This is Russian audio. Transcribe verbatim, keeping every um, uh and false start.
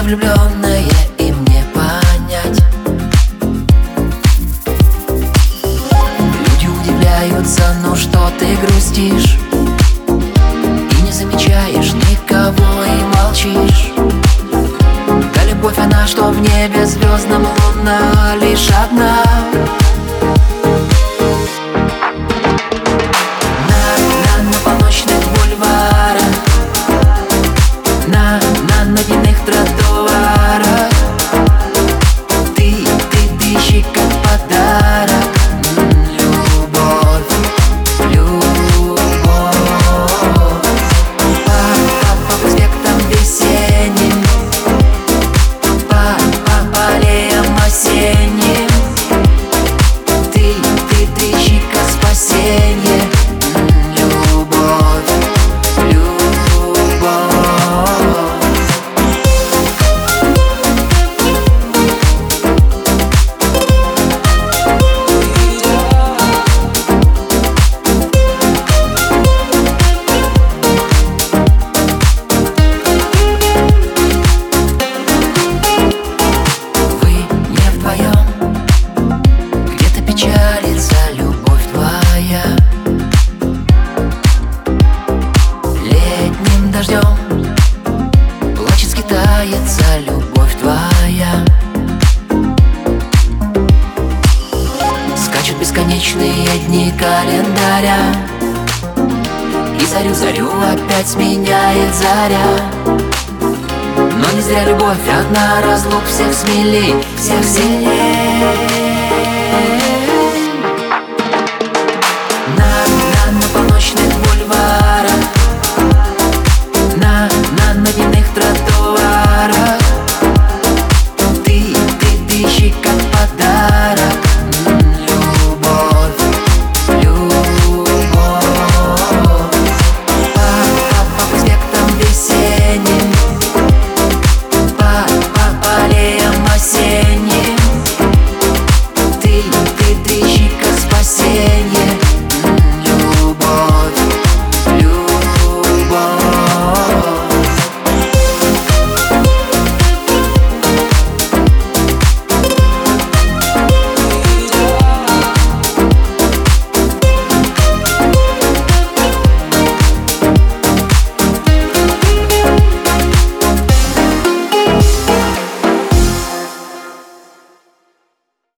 сердце влюбленное, и мне понять. Люди удивляются, ну что ты грустишь и не замечаешь никого и молчишь. Да любовь она, что в небе звездном луна, лишь одна. На, на, на полночных бульварах, на, на, на дневных тротуарах Ты, ты, ты ищи как подарок М, любовь, любовь. По, по, по проспектам весенним, по, по, по аллеям осенним Ты, ты, ты ищи как спасенье. М, любовь, любовь. Вы не вдвоем, где-то печалится любовь твоя. Летним дождем плачет, скитается любовь твоя. Скачут бесконечные дни календаря, и зарю-зарю опять сменяет заря. Но не зря любовь одна, разлук всех смелей, всех сильней.